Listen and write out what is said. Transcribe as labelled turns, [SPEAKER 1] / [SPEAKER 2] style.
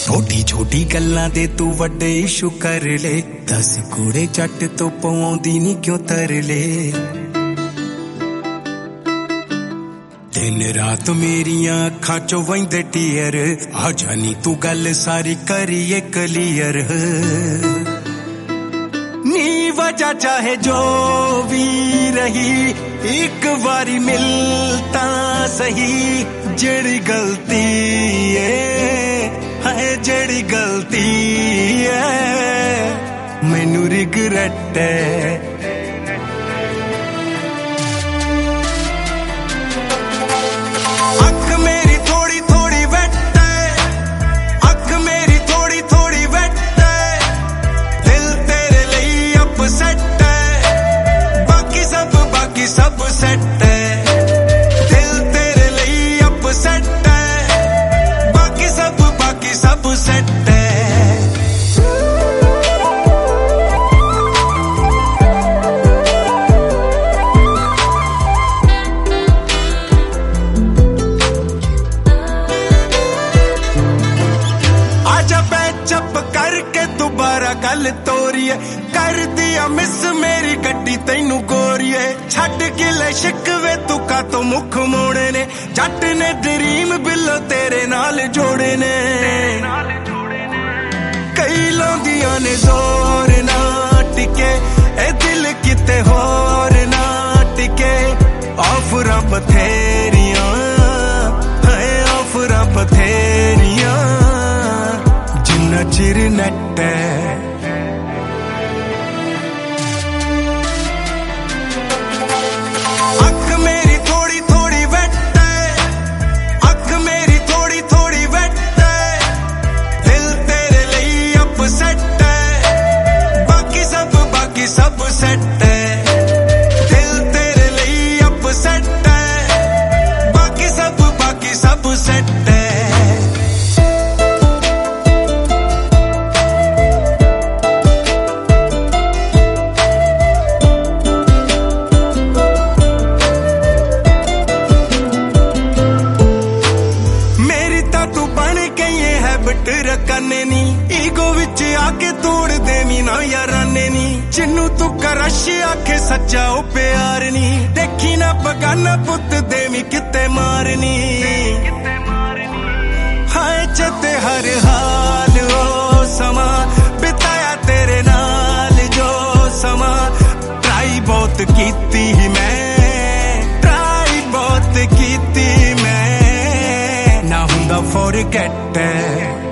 [SPEAKER 1] छोटी छोटी गल्लां दे तू वड्डे इशू कर ले, 10 कूड़े जट तो पवाउंदी नी क्यों तरले। दिन रात मेरियां अखां चों वहिंदे टीयर, आ जानी तू गल सारी करिए क्लियर। नी वजह चाहे जो भी रही, एक बारी मिलता सही। जेड़ी गलती है जेड़ी गलती है, मैनू रिग्रेट है। सब सेट है, दिल तेरे लिए अपसेट है, बाकी सब सेट है। आजा पैचअप करके दोबारा गल तोरिए, कर दिया मिस मेरी गड्डी तैनू गोरिए। छड़ के ले शिकवे तू का तो मुख मोड़े ने, जट ने ड्रीम बिलो तेरे नाल जोड़े ने। कई लौंदियां ने जोर ना टिके, ए दिल किते होर ना टिके। ऑफरां बथेरियां है, ऑफरां बथेरियां, जिन्ना चिर नट है। सब सेट है, दिल तेरे लिए अपसेट है, बाकी सब सेट है। मेरी ता तू बन गई है हैबिट रखने नी, ईगो विच आके तोड़ देवी ना याराने नी। जिन्नू तू करश आखे सच्चा ओ प्यार नी, देखी ना बगाना पुत देवी किते मारनी। हाय चते हर हाल ओ समा, बिताया तेरे नाल जो समा। ट्राई बहुत कीती मैं, ट्राई बहुत कीती मैं, ना हुंदा फॉरगेट है।